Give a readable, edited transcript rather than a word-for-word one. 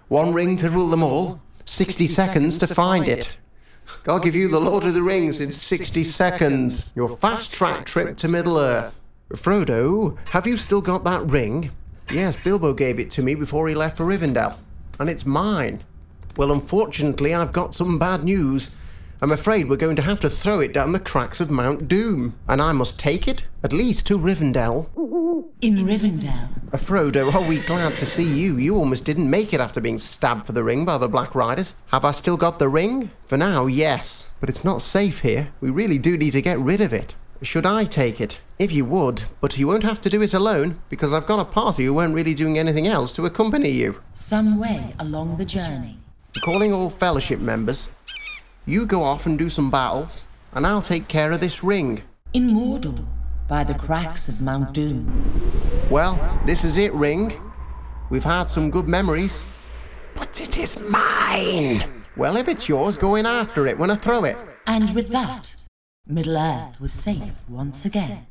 One ring to rule them all, 60 seconds to find it. I'll give you the Lord of the Rings in 60 seconds. Your fast-track trip to Middle-earth. Frodo, have you still got that ring? Yes, Bilbo gave it to me before he left for Rivendell. And it's mine. Well, unfortunately, I've got some bad news. I'm afraid we're going to have to throw it down the cracks of Mount Doom. And I must take it, at least to Rivendell. In Rivendell? Frodo, are we glad to see you? You almost didn't make it after being stabbed for the ring by the Black Riders. Have I still got the ring? For now, yes. But it's not safe here. We really do need to get rid of it. Should I take it? If you would, but you won't have to do it alone, because I've got a party who weren't really doing anything else to accompany you. Some way along the journey. Calling all Fellowship members. You go off and do some battles, and I'll take care of this ring. In Mordor, by the cracks of Mount Doom. Well, this is it, ring. We've had some good memories. But it is mine! Well, if it's yours, go in after it when I throw it. And with that, Middle-earth was safe once again.